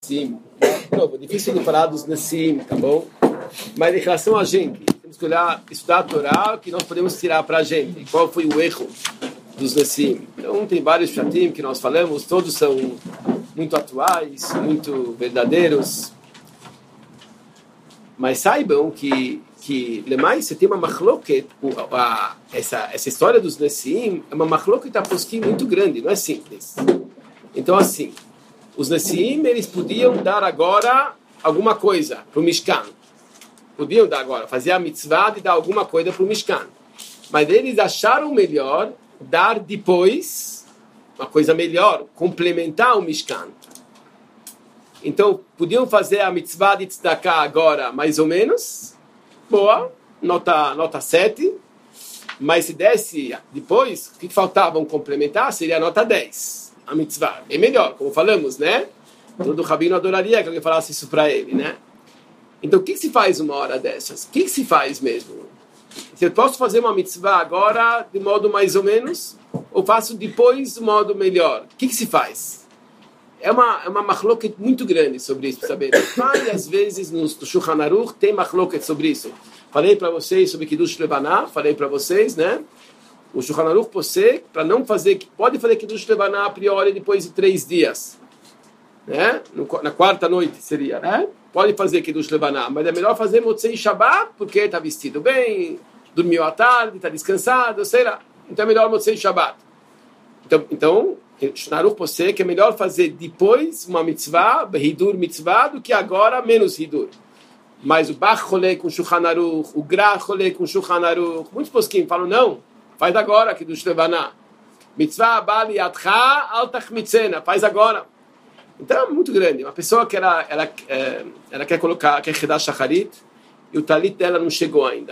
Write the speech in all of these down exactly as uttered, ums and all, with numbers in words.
Nessim. De novo, difícil de falar dos Nessim, tá bom? Mas em relação a gente, temos que olhar, estudar a Torá, o que nós podemos tirar para a gente. Qual foi o erro dos Nessim? Então, tem vários Shatim que nós falamos, todos são muito atuais, muito verdadeiros. Mas saibam que, que lemais, você tem uma machloket, essa, essa história dos Nessim é uma machloket aposquim muito grande, não é simples. Então, assim, os Nessim, eles podiam dar agora alguma coisa para o Mishkan. Podiam dar agora, fazer a mitzvah de dar alguma coisa para o Mishkan. Mas eles acharam melhor dar depois uma coisa melhor, complementar o Mishkan. Então, podiam fazer a mitzvah de tzedakah agora, mais ou menos. Boa, nota, nota sete. Mas se desse depois, o que faltava complementar seria a nota dez. A mitzvah. É melhor, como falamos, né? Todo rabino adoraria que alguém falasse isso para ele, né? Então, o que se faz uma hora dessas? O que se faz mesmo? Se eu posso fazer uma mitzvah agora, de modo mais ou menos, ou faço depois de modo melhor? O que se faz? É uma, é uma machloket muito grande sobre isso, para saber. Várias vezes no Shulchan Aruch tem machloket sobre isso. Falei para vocês sobre Kiddush Levaná, falei para vocês, né? O Shulchan Aruch você, para não fazer, pode fazer Kiddush Levaná a priori depois de três dias. Né? No, na quarta noite seria, né? Pode fazer Kiddush Levaná, mas é melhor fazer Motzei Shabbat, porque está vestido bem, dormiu à tarde, está descansado, sei lá. Então é melhor Motzei Shabbat. Então, então Shnaruch você que é melhor fazer depois uma mitzvah, Hidur mitzvah, do que agora menos Hidur. Mas o Bach rolê com Shulchan Aruch, o Gra rolê com Shulchan Aruch, muitos posquim falam, não, faz agora Kiddush Levaná. Mitzvah bali atcha al tachmitzena, faz agora. Então é muito grande. Uma pessoa que ela, ela, ela, ela quer colocar, quer redar shacharit, e o talit dela não chegou ainda.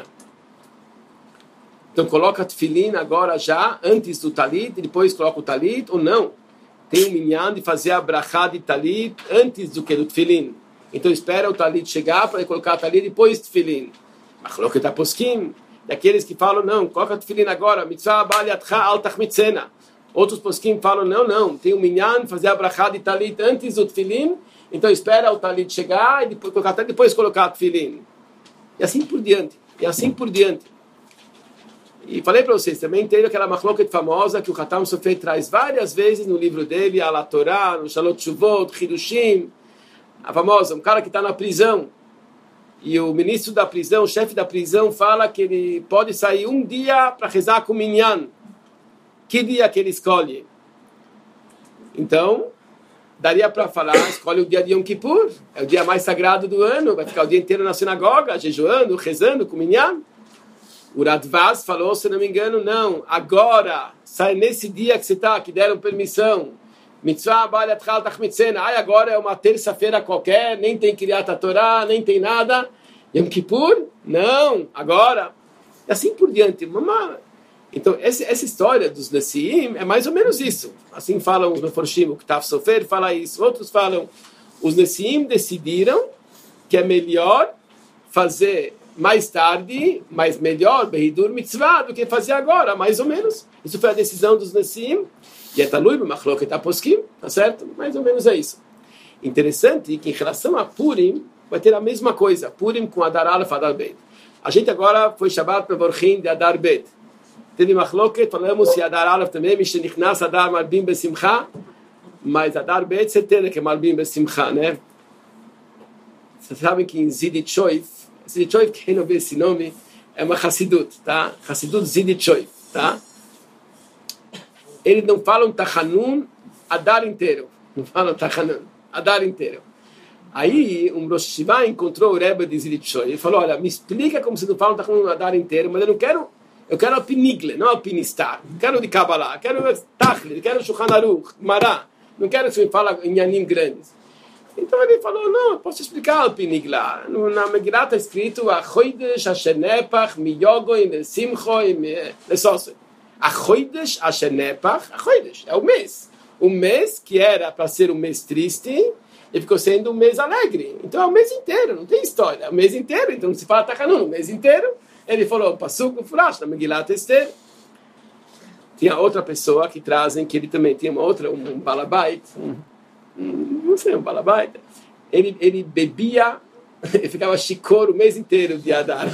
Então coloca tefilin agora já, antes do talit, e depois coloca o talit, ou não. Tem um minyan de fazer a brachá de talit antes do que do tefilin. Então espera o talit chegar para colocar o talit depois do tefilin. Mas coloca o poskim. E aqueles que falam, não, coloca o tefilin agora, mitzvah bali atcha al tachmitzena. Outros poskim falam, não, não, tem um minyan, fazer a brachá de talit antes do tefilin, então espera o talit chegar e depois colocar, depois colocar o tefilin. E assim por diante, e assim por diante. E falei para vocês, também tem aquela machloket famosa que o Hatam Sofer traz várias vezes no livro dele, a Torá, no Shalot Shuvot, Hidushim, a famosa, um cara que está na prisão, e o ministro da prisão, o chefe da prisão, fala que ele pode sair um dia para rezar com o minyan. Que dia que ele escolhe? Então, daria para falar, escolhe o dia de Yom Kippur, é o dia mais sagrado do ano, vai ficar o dia inteiro na sinagoga, jejuando, rezando, com minyan. O Radvaz falou, se não me engano, não, agora, sai nesse dia que você está, que deram permissão, mitzvah bali atchal tachmitzena, ai, agora é uma terça-feira qualquer, nem tem Kriyat HaTorah, nem tem nada, Yom Kippur? Não, agora. E assim por diante, mamãe. Então, essa, essa história dos Nessim é mais ou menos isso. Assim falam os Meforshim, o Ktav Sofer fala isso. Outros falam, os Nessim decidiram que é melhor fazer mais tarde, mas melhor, Behidur Mitzvah, do que fazer agora, mais ou menos. Isso foi a decisão dos Nessim. E é Talui, Machloket HaPoskim, tá certo? Mais ou menos é isso. Interessante que em relação a Purim, vai ter a mesma coisa. Purim com Adar Aleph, Adar Bet. A gente agora foi Shabbat Mevorchim de Adar Bet. Teve machloket, falamos se Adar Aleph também, Mishenichnas Adar Malbim Besimcha, mas Adar Bet, certeza que é Malbim Besimcha, né? Vocês sabem que em Ziditchoif, Ziditchoif, quem não vê esse nome, é uma Hassidut, tá? Hassidut Ziditchoif, tá? Eles não falam Tachanun Adar inteiro, não falam Tachanun, Adar inteiro. Aí, um Rosh Hashivá encontrou o Rebbe de Ziditchoif e falou, olha, me explica como se não falam Tachanun Adar inteiro, mas eu não quero... Eu quero alpinigle, não alpinistar. Não quero de Kabbalah. Quero Tachli, quero Shulchan Aruch, Mará. Não quero que você fale em anim grandes. Então ele falou, não, eu posso explicar alpinigla. Na Megillah está escrito Achoidesh Asher Nepach Miyogo e Simcho e Lesose. Achoidesh Asher Nepach, Achoidesh, é o mês. O mês que era para ser um mês triste, ele ficou sendo um mês alegre. Então é o mês inteiro, não tem história. É o mês inteiro, então não se fala Tachanun, o mês inteiro. Ele falou, Pasuk Ufurash, na Megillat Esther. Tinha outra pessoa que trazem, que ele também tinha uma outra, um balabait, um, um, não sei, um balabait. ele, ele bebia, ele ficava chicor o mês inteiro de Adar.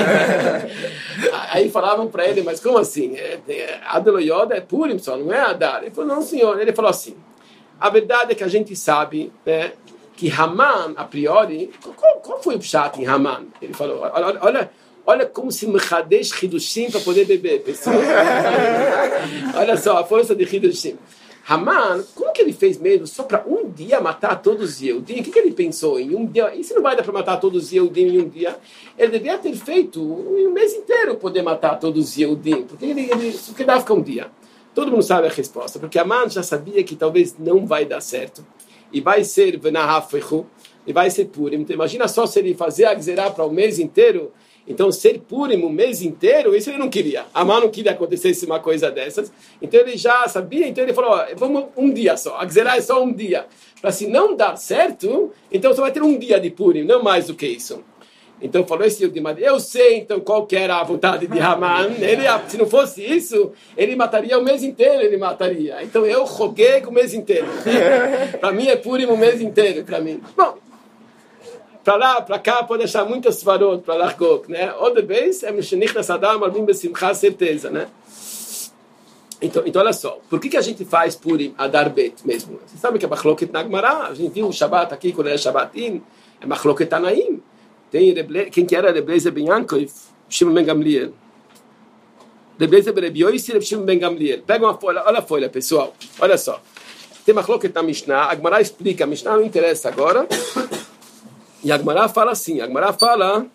Aí falavam para ele, mas como assim? Adar Yoda é Purim só, não é Adar. Ele falou, não senhor. Ele falou assim, a verdade é que a gente sabe, né, que Haman, a priori, qual, qual foi o pshat em Haman? Ele falou, olha, olha, olha como se mechadesh hidushim para poder beber, pessoal. Olha só, a força de hidushim. Haman, como que ele fez mesmo só para um dia matar todos os Yehudim? O que, que ele pensou em um dia? Isso não vai dar para matar todos os Yehudim em um dia. Ele devia ter feito um mês inteiro poder matar todos os Yehudim. Porque ele, ele porque dava ficar um dia. Todo mundo sabe a resposta. Porque Haman já sabia que talvez não vai dar certo. E vai ser Venahafechu. E vai ser Purim. Então imagina só se ele fazer a Gzerá para o mês inteiro. Então, ser Purim o mês inteiro, isso ele não queria. Haman não queria que acontecesse uma coisa dessas. Então, ele já sabia. Então, ele falou, ó, vamos um dia só. A Gzerá é só um dia. Para se não dar certo, então, só vai ter um dia de Purim, não mais do que isso. Então, falou esse de Madeira. Eu sei, então, qual que era a vontade de Haman. Ele, se não fosse isso, ele mataria o mês inteiro, ele mataria. Então, eu roguei o mês inteiro. Para mim, é Purim o mês inteiro, para mim. Bom, para lá, para cá, pode achar muitas svarot para largok, né? Outra vez, é Mishnich Nasadam, Albim Besimcha, certeza, né? Então, então, olha só, por que, que a gente faz Purim Adar Bet mesmo? Você sabe que é Machloket na Gemara, a gente viu o Shabbat aqui, quando é Shabbatim, é Machloket Tanaim. Tem Reble, quem que era Rebleizer Ben Yankov? Shimon Ben Gamliel. Rebleizer Ben Rebioisi, Shimon Ben Gamliel. Pega uma folha, olha a folha, pessoal, olha só. Tem Machloket na Mishnah, a Gemara explica, a Mishnah não interessa agora. E a Gemara fala assim, a Gemara fala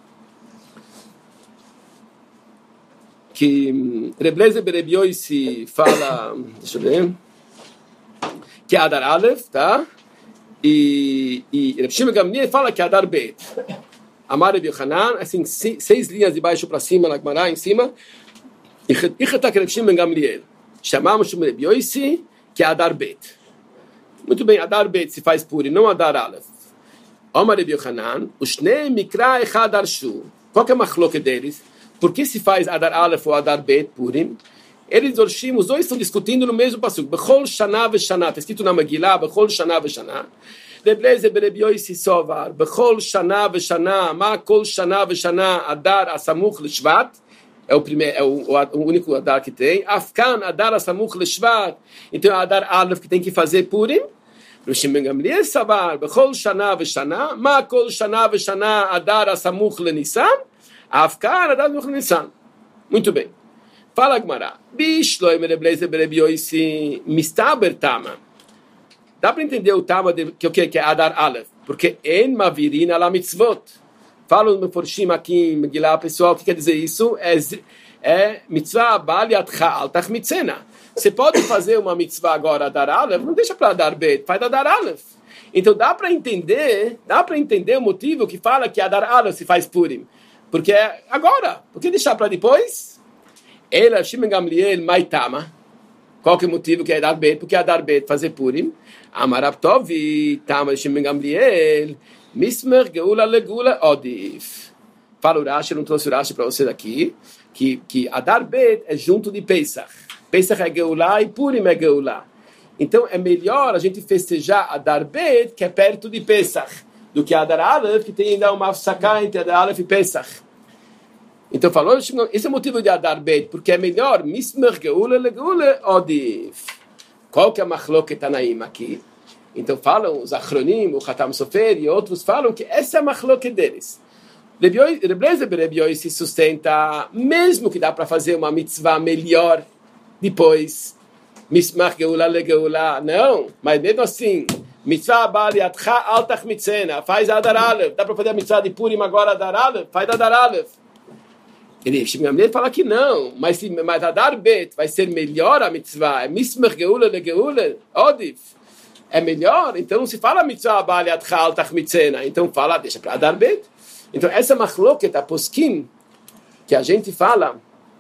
que Rebleizer Ben Rebioisi fala, deixa eu ver, que é Adar Aleph, tá? E, e Reb Shimon Gamliel fala que é Adar Bet. Amar Reb Yochanan, assim, seis linhas de baixo para cima, na Gemara, em cima. E Reb Shimon Gamliel. Chamamos Shimon Reb Yoisi que é Adar Bet. Muito bem, Adar Bet se faz puri, não Adar Aleph. Amar Reb Yochanan, Ushnei Mikra Echad Arshu. Qual que é a machloque deles? Por que se faz Adar Aleph ou Adar Bet Purim? Eles, os dois estão discutindo no mesmo passuco. Bechol Shana Veshana. Está escrito na Megillah, Bechol Shana Veshana. Rebleizer Ben Rebioisi Sovar. Bechol Shana Veshana. Ma Kol Shana Veshana. Adar Asamuch Leshvat. É o primeiro, é o, o único Adar que tem. Afkan Adar Asamuch Leshvat. Então é Adar Aleph que tem que fazer Purim. Shimon Gamliel Savar. Bechol Shana Veshana. Ma Kol Shana Veshana. Adar Asamuch Lenissan. Afkan Adar Asamuch Lenissan. Muito bem. Fala Gemara. Bishloi Rebleizer Ben Rebioisi Mistaber Tama. Dá para entender o Tama de, que o que que é Adar Aleph? Porque en mavirina la mitzvot. Fala no Meforshim aqui em Megillah, pessoal, o que quer dizer isso? É, é mitzvah bal yadcha al tachmitzena. Você pode fazer uma mitzvah agora Adar Aleph, não deixa para Adar Bet, faz Adar Aleph. Então dá para entender, dá para entender o motivo que fala que Adar Aleph se faz Purim. Porque é agora. Por que deixar para depois? Ele, Shimon Gamliel, Maitama. Qual que é o motivo que é Adar Bet? Porque é Adar Bet fazer Purim. Amarab Tovi, Tama, Shimon Gamliel, Mismer, Geula, Legula, Odif. Fala o Rashi, não trouxe o Rashi para você daqui, que, que Adar Bet é junto de Pesach. Pesach é Geula e Purim é Geula. Então é melhor a gente festejar Adar Bet, que é perto de Pesach, do que Adar Aleph, que tem ainda uma afsaká entre Adar Aleph e Pesach. Então falou, esse é o motivo de Adar Bet, porque é melhor Mismer, Geula, Legula, Odif. Qual que é a machloket Tanaim aqui? Então falam os Achronim, o Khatam Sofer e outros falam que essa é a machloket deles. Rebleizer Ben Rebioisi se sustenta, mesmo que dá para fazer uma mitzvah melhor depois, Mismach Geula Le Geula, não, mas mesmo assim, mitzvah bal yadcha al tachmitzena, faz Adar Aleph, dá para fazer a mitzvah de Purim agora Adar Aleph, faz Adar Aleph. Ele fala que não, mas, mas Adar Bet vai ser melhor a mitzvah, é Mismer Geula Le Geula, Odif, é melhor, então não se fala mitzvah bal yadcha al tachmitzena, então fala, deixa para Adar Bet. Então essa machloket, a poskim, que a gente fala,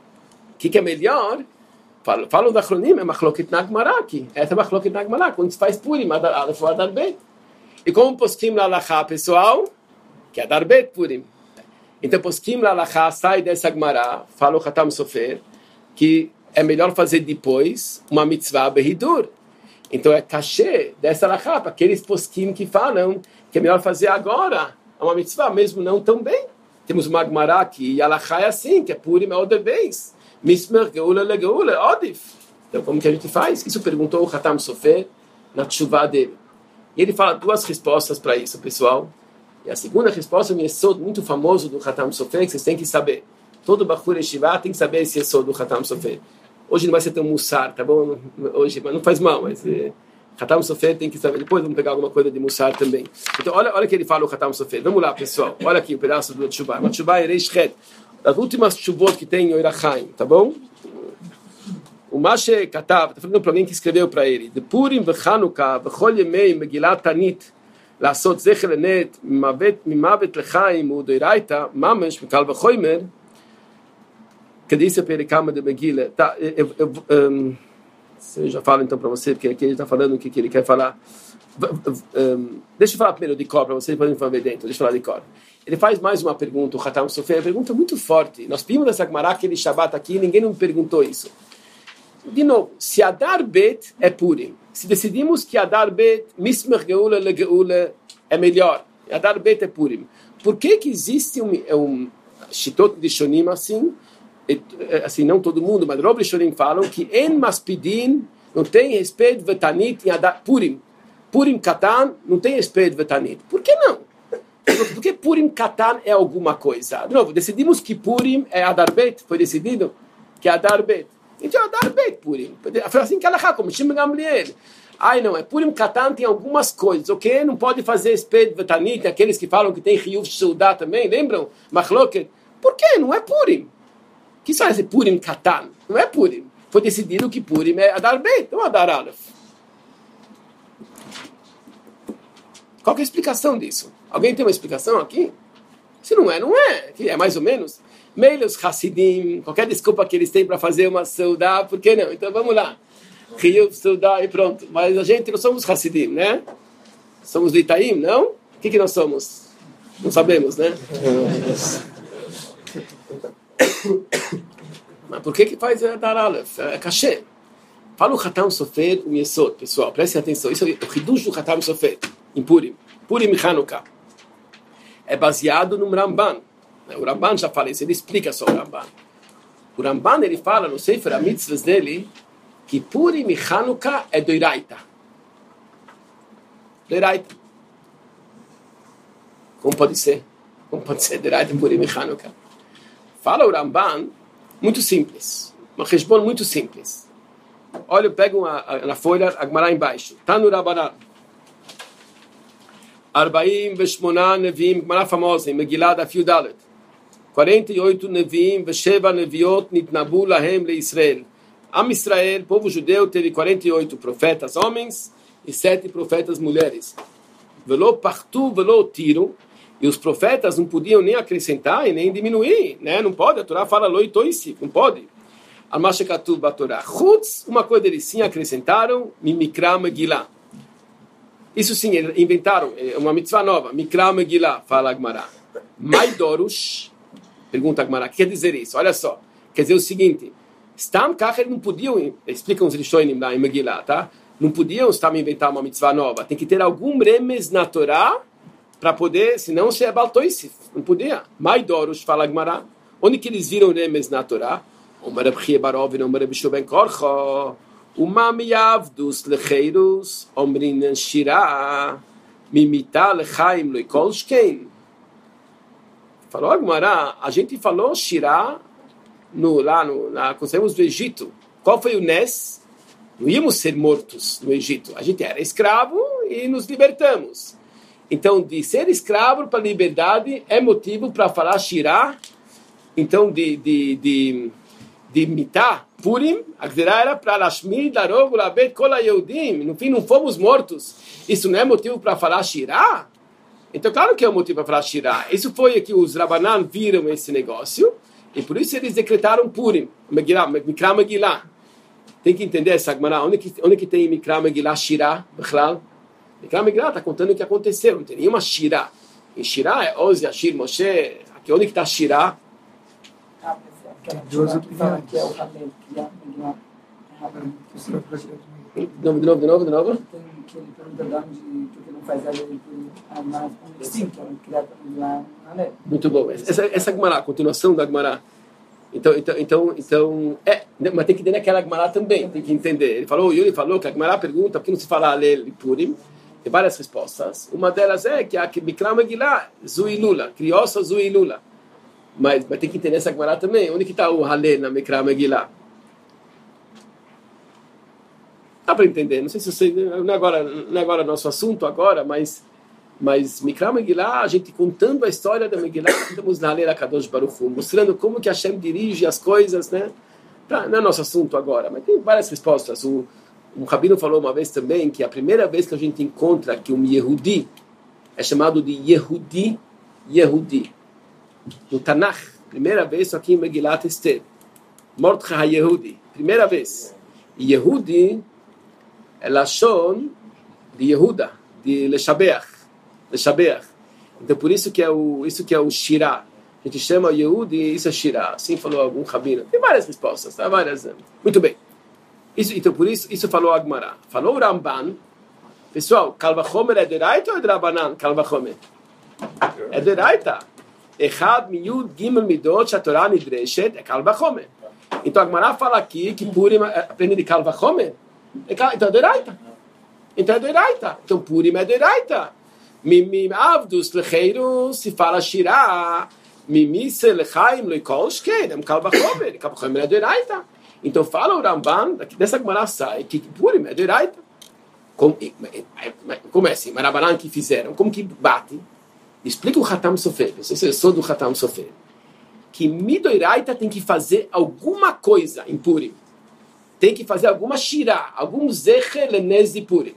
o que, que é melhor, falam fala da Achronim, é machloket na Gemara aqui, essa é machloket na Gemara, quando se faz Purim, Adar Aleph ou Adar Bet. E como poskim na Halachá, pessoal, que é Adar Bet Purim. Então, poskim la halachá sai dessa Gemara, fala o Khatam Sofer, que é melhor fazer depois uma mitzvah behidur. Então é cachê dessa alahá para aqueles poskim que falam que é melhor fazer agora uma mitzvah, mesmo não tão bem. Temos uma Gemara que alahá é assim, que é purim é outra vez. Mismer geula le geula, odif. Então como que a gente faz? Isso perguntou o Hatam Sofer na tshuva dele. E ele fala duas respostas para isso, pessoal. E a segunda resposta é um yesod muito famoso do Hatam Sofer, que vocês têm que saber. Todo Bachur Yeshiva tem que saber esse yesod do Hatam Sofer. Hoje não vai ser tão mussar, tá bom? Hoje, mas não faz mal, mas é, Hatam Sofer tem que saber. Depois vamos pegar alguma coisa de mussar também. Então, olha, olha o que ele fala, o Hatam Sofer. Vamos lá, pessoal. Olha aqui o pedaço do Tshuvah. O Tshuvah é Reish Chet. Das últimas Tshuvot que tem em Oirachaim, tá bom? O Mashe Katav, tá falando para alguém que escreveu para ele. De Purim v'Chanukah v'chol yemei Megillat Tanit לעשות זכר לנט ממוות לחיים ודאורייתא ממש מקל וחומר כדיסא פרקמא דמגילה. Tá, eu, eu, um, eu já falo então para você, porque aqui ele está falando o que, que ele quer falar. Um, deixa eu falar primeiro de cor para você, depois a gente vai ver dentro. Deixa eu falar de cor. Ele faz mais uma pergunta, o Hatam Sofer, uma pergunta muito forte. Nós vimos nessa Gemara aquele Shabbat aqui, ninguém não perguntou isso. De novo, se Adar Bet é Purim, se decidimos que Adar Bet, Mismer Geula Le Geula, é melhor, Adar Bet é Purim, por que que existe um, um Shitot de Shonim assim, assim, não todo mundo, mas Rob Shonim falam que En Maspidin não tem respeito Vetanit em Adar Purim, Purim Katan não tem respeito Vetanit. Por que não? Porque Purim Katan é alguma coisa. De novo, decidimos que Purim é Adar Bet, foi decidido que é Adar Bet. Então, Adar Bet Purim. Foi assim que ela fala, como Shimon Gamliel. Ai, não, é Purim Katan tem algumas coisas, ok? Não pode fazer Sped Vetanit, aqueles que falam que tem Riyuv Shudá também, lembram? Machloket. Por quê? Não é Purim. O que isso vai ser Purim Katan? Não é Purim. Foi decidido que Purim é Adar Bet, não Adar Aleph. Qual que é a explicação disso? Alguém tem uma explicação aqui? Se não é, não é. É mais ou menos. Meilos Hassidim, qualquer desculpa que eles têm para fazer uma saudá, por que não? Então vamos lá. Riyuv saudá e pronto. Mas a gente não somos Hassidim, né? Somos do Itaim, não? O que, que nós somos? Não sabemos, né? Mas por que que faz Adar Aleph? É cachê. Fala o Hatam Sofer, o Yesod, pessoal, prestem atenção. Isso é o Hidush do Hatam Sofer, em Purim. Purim e Chanukah. É baseado no Ramban. O Ramban já fala isso, ele explica só o Ramban. O Ramban, ele fala no Sefer HaMitzvahs dele que Purim e Chanukah é doiraita. Doiraita. Como pode ser? Como pode ser doiraita Purim e Chanukah? Fala o Ramban, muito simples. Uma resposta muito simples. Olha, eu pego uma, na folha, a Gemara embaixo. Tá no Rabanan. Arbaim veshmona Neviim, Gemara famosa, em Megillah da Fio Dalet. quarenta e oito Neviim, Vesheva Neviot, Nitnabu Lahem Le Israel. Am Israel, povo judeu, teve quarenta e oito profetas homens e sete profetas mulheres. Velo partu, velo tiro. E os profetas não podiam nem acrescentar e nem diminuir, né? Não pode, a Torá fala loitoisi, não pode. Al-Mashekatu Batorá. Chutz, uma coisa eles sim acrescentaram, Mimikra Megillah. Isso sim, eles inventaram uma mitzvah nova, Mikra Megillah, fala a Gemara. Maidorush, pergunta a Gemara, o que quer dizer isso? Olha só, quer dizer o seguinte, Stam Kach, eles não podiam, explicam os Rishonim lá em Megillah, tá? Não podiam Stam inventar uma mitzvah nova, tem que ter algum remes na Torá para poder, senão você é baltoisif, não podia. Maidorush, fala a Gemara, onde que eles viram remes na Torá? Uma Reb Chia Barov e uma Reb Shuben Korcho, uma miavdus lecheiros, omrin shira, mimita lechaim loikolshkein. Falou a Gemara, a gente falou shira no, lá no, na, quando saímos do Egito. Qual foi o Nes? Não íamos ser mortos no Egito. A gente era escravo e nos libertamos. Então, de ser escravo para a liberdade é motivo para falar shira. Então, de... de, de de Mitá, Purim, a Gzerá era para Lashmid, Larog, Labet, Kola Yehudim. No fim, não fomos mortos. Isso não é motivo para falar Shirá? Então, claro que é um motivo para falar Shirá. Isso foi que os Rabanan viram esse negócio, e por isso eles decretaram Purim, Megillah, Mikra Megillah. Tem que entender essa Gemara. Onde que, onde que tem Mikra Megillah Shirá? Mikra Megillah está contando o que aconteceu. Não tem nenhuma Shirá. Em Shirá é Ozi, Ashir, Moshe. Aqui, onde que está Shirá? Tem duas opiniões. Que é o Rabel, que é De novo, de novo, de novo, de novo. Tem que ele pergunta de onde, porque não faz nada a mais sim, que é criado lá na lei. Muito bom. Essa, essa Gemara, a continuação da Gemara. Então, então, então, então, é, mas tem que entender aquela Gemara também, tem que entender. Ele falou, o Yuri falou que a Gemara pergunta por que não se fala Alel e Purim. Tem várias respostas. Uma delas é que a Mikra Megillah, Zuilula, criança Zuilula. Mas, mas tem que entender essa Gemara também. Onde que está o Halel na Mikra Megillah? Dá para entender, não sei se você, não é agora, não é agora nosso assunto agora, mas, mas Mikra Megillah, a gente contando a história da Megillah, estamos na Halel Kadosh Baruch Hu, mostrando como que Hashem dirige as coisas, né? Tá, não é nosso assunto agora, mas tem várias respostas. O, um rabino falou uma vez também que a primeira vez que a gente encontra que um Yehudi é chamado de Yehudi, Yehudi. No Tanakh, primeira vez aqui em Megillat Esther. Mordechai Yehudi, primeira vez. E Yehudi é Lashon de Yehuda, de Leshabeach, Leshabeach. Então por isso que é o, isso que é o Shirah. A gente chama Yehudi, isso é Shirah. Assim falou algum rabino. Tem várias respostas, tá? Várias. Muito bem. Isso, então por isso, isso falou a Gemara. Falou o Ramban. Pessoal, Kal Vachomer é Deraita ou é Drabanan? Kal Vachomer é Deraita. Echad miyud gimel midot shatorah nidreshet é Kal Vachomer. Então a Gemara fala aqui que Purim aprende de Kal Vachomer. Então é Deraita. Então é Deraita. Então Purim é Deraita. Mimim avdus lecheiros se fala Shirah. Mimise lechaim leikol shkedem Kal Vachomer. Kal Vachomer é Deraita. Então fala o Ramban, dessa Gemara sai que Purim é Deraita. Como, como é assim? Marabanan que fizeram? Como que bate? Explica o Hatam Sofer. Não sei se eu sou do Hatam Sofer. Que Midoiraita tem que fazer alguma coisa em Purim. Tem que fazer alguma shirah, algum zecher lenez de Purim.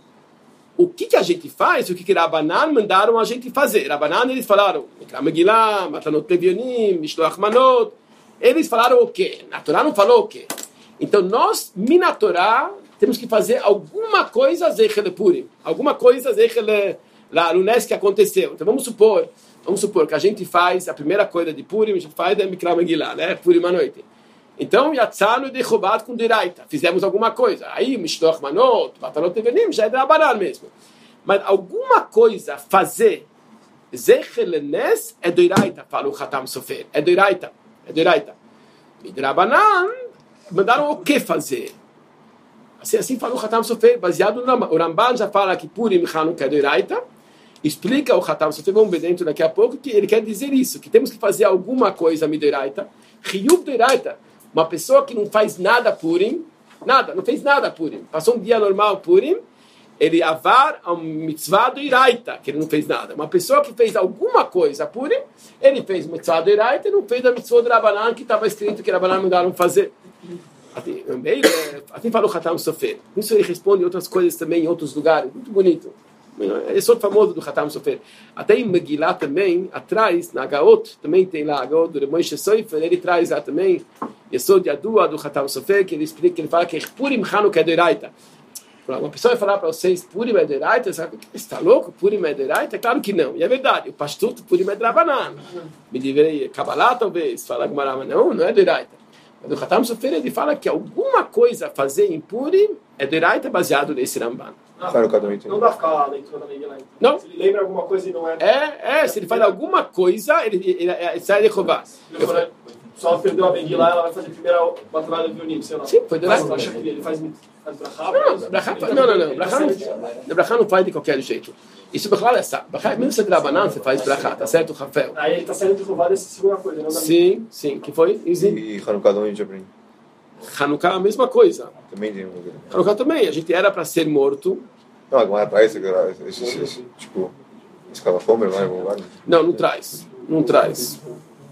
O que, que a gente faz? O que que Rabanan mandaram a gente fazer? Rabanan, eles falaram Mikra Megillah, Matanot Levionim, Mishloach Manot. Eles falaram o quê? Na Torá não falou o quê? Então nós, Mina Torá, temos que fazer alguma coisa zecher de Purim. Alguma coisa zecher lá no Nes que aconteceu. Então vamos supor, vamos supor que a gente faz a primeira coisa de Purim, a gente faz é Mikra Megillah, né? Purim à noite. Então, Yatzanu de Chobat com Deraita. Fizemos alguma coisa. Aí, Mishloach Manot, Matanot Levanim, já é Drabanan mesmo. Mas alguma coisa fazer, Zecher Lenes, é Deraita, fala o Hatam Sofer. É Deraita. É Deraita. E Drabanan, mandaram o que fazer? Assim, assim fala o Hatam Sofer, baseado no Ramban. O Ramban já fala que Purim Chanukah é Deraita. Explica o Hatam Sofer, vamos ver dentro daqui a pouco, que ele quer dizer isso, que temos que fazer alguma coisa Mideraita. Chiyuv Deraita. Uma pessoa que não faz nada Purim, nada, não fez nada Purim, passou um dia normal Purim, ele avar a mitzvah do Iraita, que ele não fez nada. Uma pessoa que fez alguma coisa Purim, ele fez mitzvah do Iraita e não fez a mitzvah do Rabanan, que estava escrito que Rabanan mandaram fazer. Assim, assim falou o Hatam Sofer. Isso ele responde outras coisas também em outros lugares, muito bonito. Esse outro famoso do Hatam Sofer. Até em Megillah também, atrás, na Gaot, também tem lá a Gaot do Moshe Sofer, ele traz lá também Yesod Yadua do Hatam Sofer, que ele explica, que ele fala que Purim Chanukah é Deraita. Uma pessoa vai falar para vocês, Purim é Deraita, você está louco? Purim é Deraita? Claro que não, e é verdade, o pastor do Purim é Drabanan. Me divirei, Kabbalah talvez, fala que não, não é Deraita. Mas o Hatam Sofer, ele fala que alguma coisa a fazer em Purim é Deraita baseado nesse Ramban. Não, não dá pra ficar a leitura da Megillah. Não. Se ele lembra alguma coisa e não é... É, é, se ele faz alguma coisa, ele, ele, ele, ele sai de Chová. Se ela perdeu a Megillah, ela vai fazer a primeira batalha do Vionim, sei lá. Sim, foi Deraita. Mas acha que ele faz, faz brachá? Não, não, brachá, não, não, não. Brachá não, brachá não faz de qualquer jeito. Isso, brachá, é sabe. Mesmo se é Drabanan, você faz brachá, tá certo, Rafael? Aí ele tá saindo de Chová dessa segunda coisa, não da Sim, sim. Que foi? E Hanukkah não de Abrim. Hanukkah, a mesma coisa. Também tem um... Hanukkah também. A gente era para ser morto. Não, agora traz esse, esse, esse, tipo, escala Homer, não é? Não, não traz. Não traz.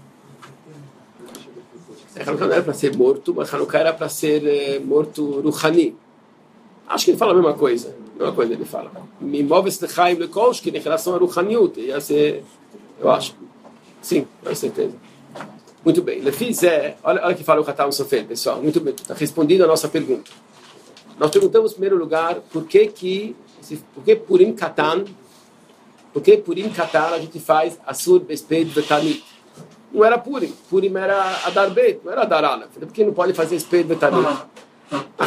Hanukkah não era para ser morto, mas Hanukkah era para ser é, morto Ruhani. Acho que ele fala a mesma coisa. A mesma coisa ele fala. Mimov Eslechaim Lekolshki, em relação a Ruhaniut. Ia ser, eu acho. Sim, com certeza. Muito bem. Lefiz é, olha, olha que fala o Hatam Sofer, pessoal. Muito bem. Está respondido a nossa pergunta. Nós perguntamos, em primeiro lugar, por que que, por que Purim Katan, por que Purim Katan a gente faz Asur Besped Betanit? Não era Purim. Purim era Adar Bet, não era Adar Aleph. Por que não pode fazer Sped Betanit? A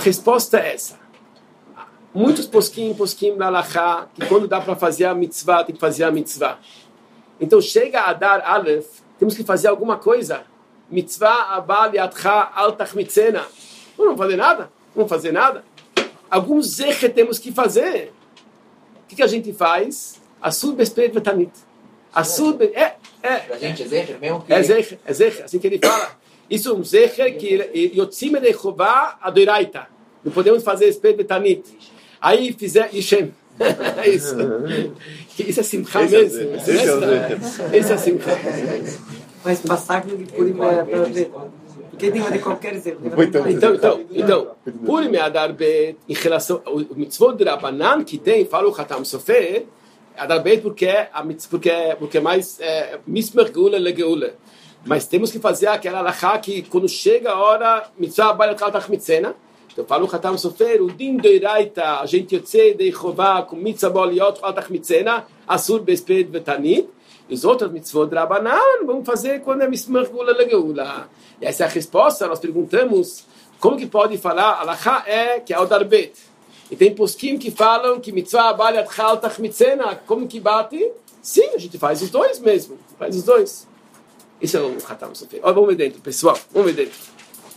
resposta é essa. Muitos posquim, posquim na Halachá, que quando dá para fazer a mitzvah, tem que fazer a mitzvah. Então chega a dar Aleph, temos que fazer alguma coisa. Mitzvah abal yadcha al tachmitzena. Não vamos fazer nada? Não vamos fazer nada? Algum zecher temos que fazer. O que, que a gente faz? Asur besped vetanit. Asur be... É, é. Pra gente é zecher mesmo que... É zecher, é zecher, assim que ele fala. Isso é um zecher que yotzime de chová adoraita. Não podemos fazer besped vetanit. Aí fizer... Ishem. É isso. Isso é simcha mesmo. Esse é simcha. Mas passar de Purim é para ver. Porque tem de qualquer zeiro. Então, então, então, Purim é Adar Bet, em relação ao mitzvot de Rabanan que tem, fala o Khatam Sofer, Adar Bet porque é, porque é, porque é mais Mismer Geula le Geula. Mas temos que fazer aquela halachá que quando chega a hora, mitzvah balat chaltach mitzena. Então, fala o Khatam Sofer, o din doiraita, a gente yotze de Chová com mitzvah baliot chaltach mitzena, asur besped vetanit. E os outros mitzvot de Rabanan vamos fazer quando é Mismer Geula le Geula. E essa é a resposta. Nós perguntamos como que pode falar Halachá é que é o Darbet. E tem posquim que falam que mitzvah balat chaltach mitzena. Como que bate? Sim, a gente faz os dois mesmo. Faz os dois. Isso é o Khatam Sofer. Olha, vamos ver dentro, pessoal. Vamos ver dentro.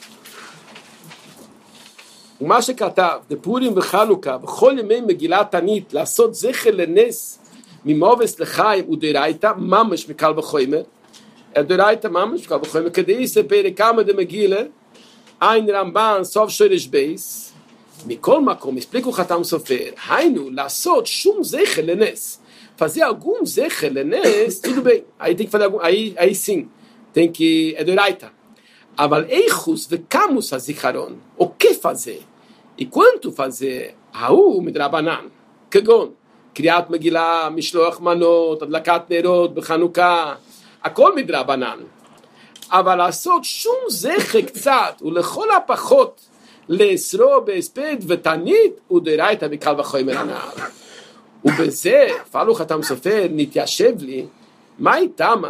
O Mashe Katav de Purim e Chanukah b'chol yemei Megillat Tanit לעשות זכר לנס ממובס לחיים ודאורייתא ממש מקל וחומר. דאורייתא ממש מקל וחומר. כדאיסא פרק כמה דמגילה ein Ramban sov shorish beis mikol makom explica o Khatam Sofer hainu לעשות שום זכר לנס. Fazer algum zecher lenes, tudo bem. Aí tem que fazer algum, aí, aí sim, tem que é doraita. Aval eichus vekamus hazikaron. O que fazer? E quanto fazer? Hau midrabanan. Kegon, kriat Megillah, mishloach manot, adlakat nerot, bechanukah, הכול מדרבנן. אבל לעשות שום זכר קצת, ולכל הפחות לאסרו בהספד ותנית, ודאורייתא מקל וחומר הנ"ל. ובזה, פעלו חתם סופר, נתיישב לי, מהי תמה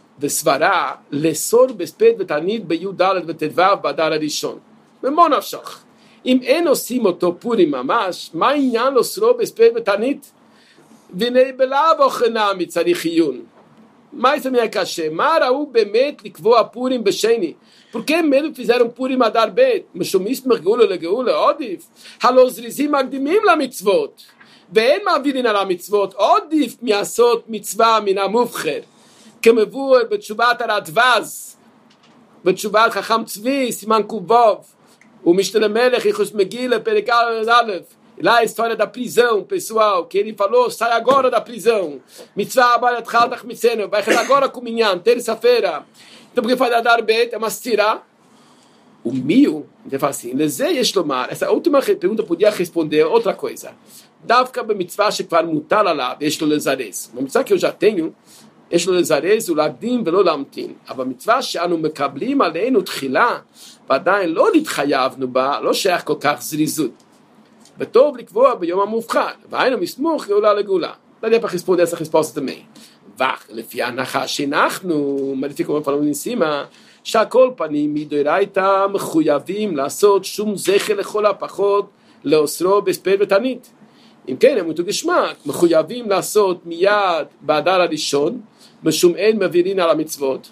וסברה לאסור בהספד ותנית בי"ד וט"ו באדר הראשון? במה נפשך? אם אין עושים אותו פורים ממש, מה העניין לאסרו בהספד ותנית? והנה בלאו אוכנמי צריך עיון. Mas também é cachê. Maraú bemet likvoa purim besheni. Por que mesmo fizeram purim adar bet? Meshumis mergula legeula odif. Halos rizim magdimim la mitzvot. Ve'en ma'avirin ala mitzvot. Odif miasot mitzvah min hamufcher. Kemevur betchuvat aradvaz. Betchuvat chacham tzvi, siman kuvov. O Mishnah Melech, Ichus Megillah, Perikal Aleph. Lá a história da prisão, pessoal, que ele falou, sai agora da prisão. Mitzvah abalat chaltach mitzena, vai agora com minyan, terça-feira. Então, porque faz Adar Bet, é uma stirá. O mil, ele fala assim, lezei eshlomar, essa última pergunta podia responder outra coisa. Davka be mitzvah shekvar mutar alav, eshlo lezarez. Uma mitzvah que eu já tenho, eshlo lezarez, o lagdim velo lamtin. Aber mitzvah she'anu mekablim aleinu tchila, ועדיין לא נתחייבנו בה, לא שייך כל כך זריזות. וטוב לקבוע ביום המובחר, והיינו מסמוך גאולה לגאולה. לא יודע para responder essa resposta também. ולפי ההנחה שאנחנו, לפי כמו פעמים נסימה, שהכל פנים מדאורייתא מחויבים לעשות שום זכר לכל הפחות, לאוסרו בהספד ותנית. אם כן, הם אותו גשמק, מחויבים לעשות מיד באדר הראשון, משום אין מעבירין על המצוות.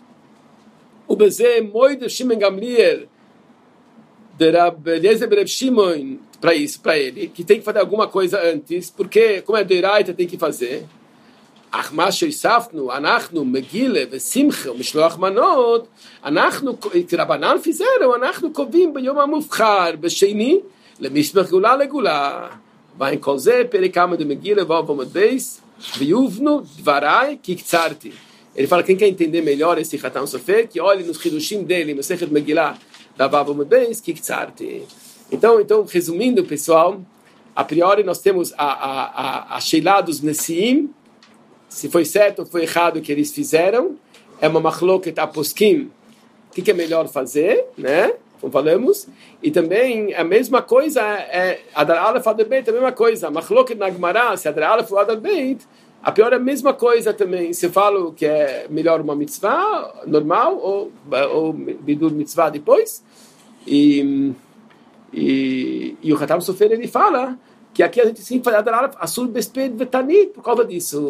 ובזה מועד שמעון גמליאל, de Rab Eliezer Reb Shimon, para isso, para ele, que tem que fazer alguma coisa antes, porque, como é deiraita, tem que fazer. Ach, mas sheisafnu, anachnu, Megillah, vesimcha, mishloach manot, anachnu, que Rabanan fizeram, anachnu kovim beyom hamuvchar, b'sheni, lemismach gula legula. Vai em kol ze, perikama de Megillah, vav vamad beis, viuvnu, dvarai, kiktzarti. Ele fala, quem quer entender melhor esse Khatam Sofer, que olhe nos Hidushim dele, no Sechet Megillah, da Vav Mudbeis, Kiktzarti. Então, então, resumindo, pessoal, a priori nós temos a, a, a, a Sheilá dos Nesiim, se foi certo ou foi errado o que eles fizeram, é uma machloket aposkim, o que, que é melhor fazer, né? Como falamos, e também a mesma coisa é Adar Aleph Adar Beit, a mesma coisa, machloket na Gemara, se Adar Aleph ou Adar Beit, a pior é a mesma coisa também. Se eu falo que é melhor uma mitzvah normal ou, ou bidur mitzvah depois. E, E, e o Hatam Sofer, ele fala que aqui a gente sim faz Asur Besped Vetanit por causa disso.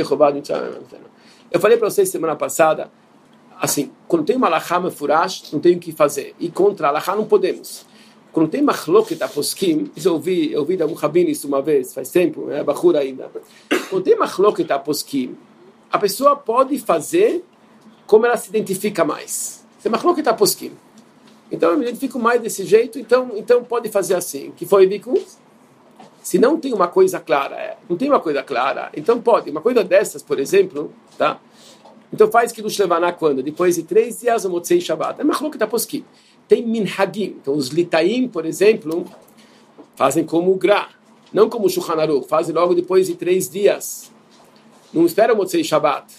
Eu falei para vocês semana passada, assim, quando tem uma alahá mefurash, não tem o que fazer. E contra a alahá não podemos. Quando tem machloket aposkim, isso eu ouvi, eu ouvi de um rabino isso uma vez, faz tempo, é bachur ainda. Quando tem machloket aposkim, a pessoa pode fazer como ela se identifica mais. Isso é machloket aposkim. Então eu me identifico mais desse jeito, então, então pode fazer assim. Que foi, Biku? Se não tem uma coisa clara, não tem uma coisa clara, então pode. Uma coisa dessas, por exemplo, tá? Então faz que Kiddush Levaná quando? Depois de três dias o Motzei Shabbat. É machloket aposkim. Tem minhagim. Então os litaim, por exemplo, fazem como o gra, não como o Shulchan Aruch, fazem logo depois de três dias. Não esperam o Motzei Shabbat.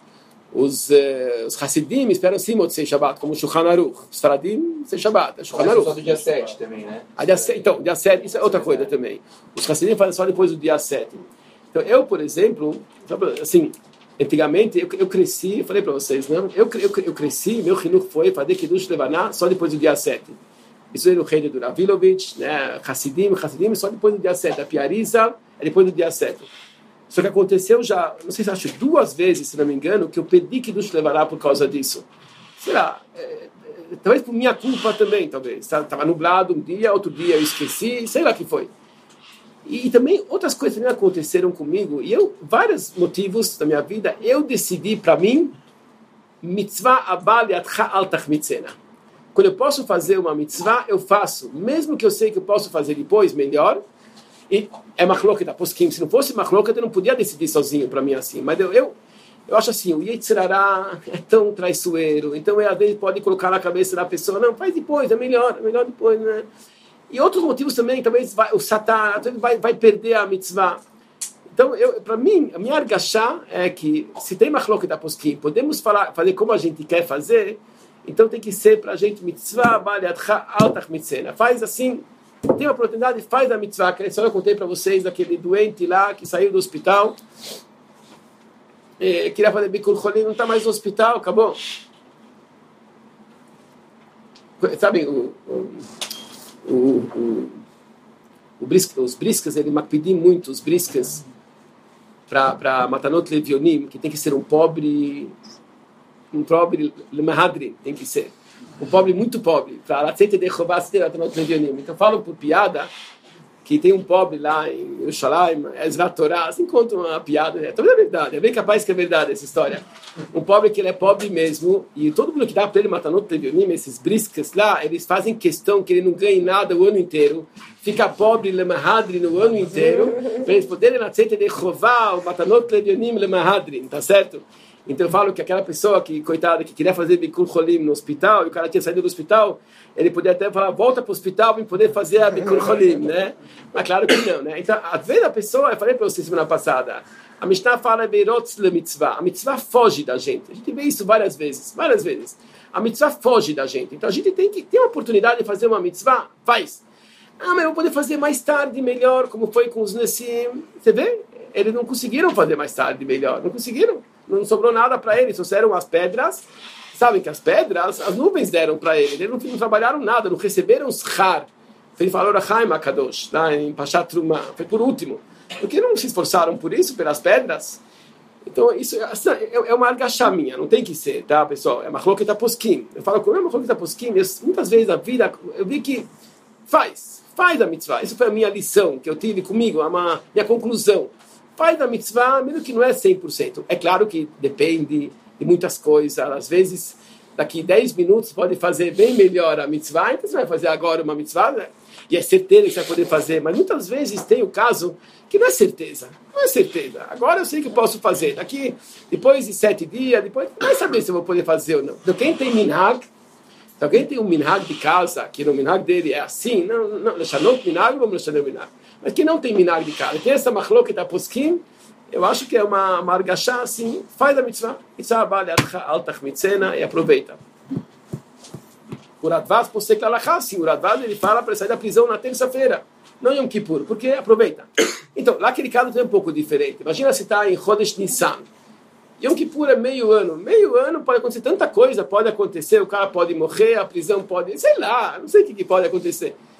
Os, uh, os Hasidim esperam sim Motzei Shabbat, como o Shulchan Aruch. Os Faradim, Motzei Shabbat. É Shulchan Aruch. Só do dia sete também, né? Ah, dia sete, então, dia sete, isso é outra coisa também. Os Hasidim fazem só depois do dia sete. Então eu, por exemplo, assim, antigamente eu, eu cresci, eu falei para vocês, não? Eu, eu, eu cresci, meu Hinuch foi fazer Kiddush Levaná só depois do dia sete. Isso é no rei do Ravilovich, né? Hasidim, Hasidim, só depois do dia sete. A Piarisa é depois do dia sete. Só que aconteceu já, não sei se acho, duas vezes, se não me engano, que eu pedi Kiddush Levaná por causa disso. Será? É, é, talvez por minha culpa também, talvez. Estava nublado um dia, outro dia eu esqueci, sei lá o que foi. E, e também outras coisas também aconteceram comigo. E eu, vários motivos da minha vida, eu decidi para mim, mitzvah abal yadcha al tachmitzena. Quando eu posso fazer uma mitzvah, eu faço. Mesmo que eu sei que eu posso fazer depois, melhor. E é machloket aposkim. Se não fosse machloket, eu não podia decidir sozinho para mim assim. Mas eu, eu, eu acho assim, o Yetzer Hara é tão traiçoeiro. Então, é, às vezes, pode colocar na cabeça da pessoa, não, faz depois, é melhor, é melhor depois, né? E outros motivos também, talvez vai, o Satan vai, vai perder a mitzvah. Então, para mim, a minha argachá é que, se tem machloket aposkim, podemos falar, fazer como a gente quer fazer, então tem que ser para a gente mitzvah, baliadcha, altach mitzena. Faz assim, tem uma oportunidade, faz a mitzvah. Que só eu contei para vocês daquele doente lá que saiu do hospital, e queria fazer bikur cholim, não está mais no hospital, acabou. Sabe, o, o, o, o, o brisca, os briscas, ele mapedim muito, os briscas, para Matanot Levionim, que tem que ser um pobre, um pobre lemahadri, tem que ser. Um pobre muito pobre, para a aceita de Jeová ter Matanot Levionim. Então falam por piada que tem um pobre lá em Yerushalayim, Ezra Torah, assim conta uma piada, é toda verdade, é bem capaz que é verdade essa história. Um pobre que ele é pobre mesmo, e todo mundo que dá para ele Matanot Levionim, esses briscas lá, eles fazem questão que ele não ganhe nada o ano inteiro, fica pobre lemahadri no ano inteiro, para eles poderem na aceita de Jeová, o Matanot Levionim lemahadri, tá certo? Então eu falo que aquela pessoa que, coitada, que queria fazer Bikur Cholim no hospital, e o cara tinha saído do hospital, ele podia até falar, volta para o hospital para poder fazer a Bikur Cholim, né? Mas claro que não, né? Então, às vezes a pessoa, eu falei para vocês semana passada, a Mishnah fala Beirotz le mitzvah, a mitzvah foge da gente. A gente vê isso várias vezes, várias vezes. A mitzvah foge da gente. Então a gente tem que ter uma oportunidade de fazer uma mitzvah, faz. Ah, mas eu vou poder fazer mais tarde, melhor, como foi com os Nessim. Você vê? Eles não conseguiram fazer mais tarde, melhor. Não conseguiram. Não sobrou nada para eles, só eram as pedras. Sabem que as pedras, as nuvens deram para eles. Eles não, não trabalharam nada, não receberam os char. Ele falou Rachaim Akadosh, lá em Pashat Trumah. Foi por último. Porque não se esforçaram por isso, pelas pedras. Então, isso é uma argachá minha, não tem que ser, tá, pessoal? É machloket aposkim. Eu falo, como é machloket aposkim? Muitas vezes na vida, eu vi que faz, faz a mitzvah. Isso foi a minha lição que eu tive comigo, a minha conclusão. Faz a mitzvah, mesmo que não é cem por cento. É claro que depende de muitas coisas. Às vezes, daqui dez minutos, pode fazer bem melhor a mitzvah. Então, você vai fazer agora uma mitzvah, né? E é certeza que você vai poder fazer. Mas muitas vezes tem o caso que não é certeza. Não é certeza. Agora eu sei que eu posso fazer. Daqui, depois de sete dias, depois, não vai saber se eu vou poder fazer ou não. Então, quem tem minhag, se alguém tem um minhag de casa, que no minhag dele é assim, não, não, lechanot minhag, vamos lechanot minhag. Mas quem não tem minhag de casa, tem essa machloket aposkim, eu acho que é uma, uma argachá assim, faz a mitzvah, mitzvah ba'aliyadcha altach mitzena, e aproveita. O Radvaz, por ser clarachá, sim, o Radvaz, ele fala para sair da prisão na terça-feira, não em Yom Kippur, porque aproveita. Então, lá aquele caso tem um pouco diferente. Imagina se está em Chodesh Nissan. Yom Kippur é meio ano. Meio ano pode acontecer tanta coisa, pode acontecer, o cara pode morrer, a prisão pode, sei lá, não sei o que, que pode acontecer.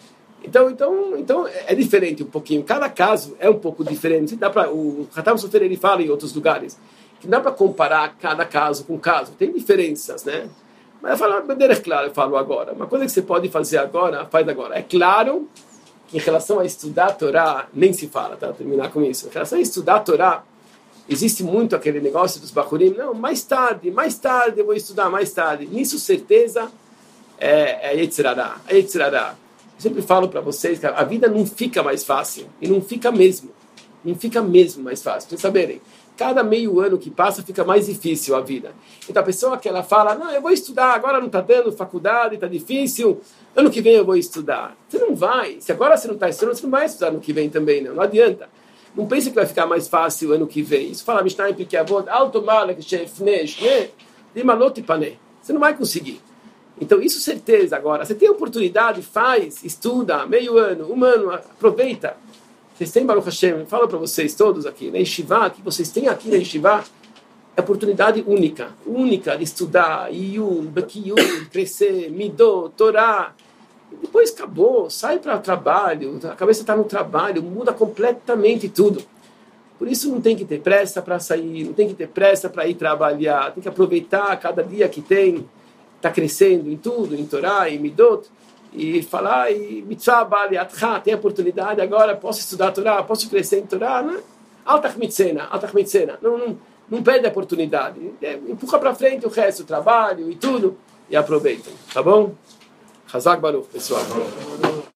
Então, então, então é diferente um pouquinho. Cada caso é um pouco diferente. Dá pra, o Hatam Sofer ele fala em outros lugares que não dá para comparar cada caso com caso. Tem diferenças, né? Mas eu falo, é claro, eu falo agora. Uma coisa que você pode fazer agora, faz agora. É claro que em relação a estudar a Torá, nem se fala, tá? Vou terminar com isso. Em relação a estudar a Torá, existe muito aquele negócio dos Bachurim. Não, mais tarde, mais tarde eu vou estudar, mais tarde. Nisso, certeza, é, é Yetzirará. É Yetzirará. Eu sempre falo para vocês que a vida não fica mais fácil. E não fica mesmo. Não fica mesmo mais fácil. Para vocês saberem. Cada meio ano que passa fica mais difícil a vida. Então a pessoa que ela fala, não, eu vou estudar, agora não está dando faculdade, está difícil, ano que vem eu vou estudar. Você não vai. Se agora você não está estudando, você não vai estudar ano que vem também, não, não adianta. Não pense que vai ficar mais fácil ano que vem. Isso fala, Mishnah em Pirkei Avot, alto malek shefnesh, né? Limalot pané. Você não vai conseguir. Então, isso certeza agora. Você tem oportunidade, faz, estuda, meio ano, um ano, aproveita. Vocês têm, Baruch Hashem, falo para vocês todos aqui, na Yeshiva, que vocês têm aqui na Yeshiva, é oportunidade única, única de estudar, Iyun, Bekiyun, crescer, Midot, Torá. Depois acabou, sai para o trabalho, a cabeça está no trabalho, muda completamente tudo. Por isso não tem que ter pressa para sair, não tem que ter pressa para ir trabalhar, tem que aproveitar cada dia que tem, está crescendo em tudo, em Torá, em Midot, e falar, e mitzvah bali atcha, tem oportunidade agora, posso estudar Torá, posso crescer em Torá, né? Altach mitzena, altach mitzena, não, não, não perde a oportunidade, é, empurra para frente o resto, o trabalho e tudo, e aproveita, tá bom? Chazak Baruch, pessoal.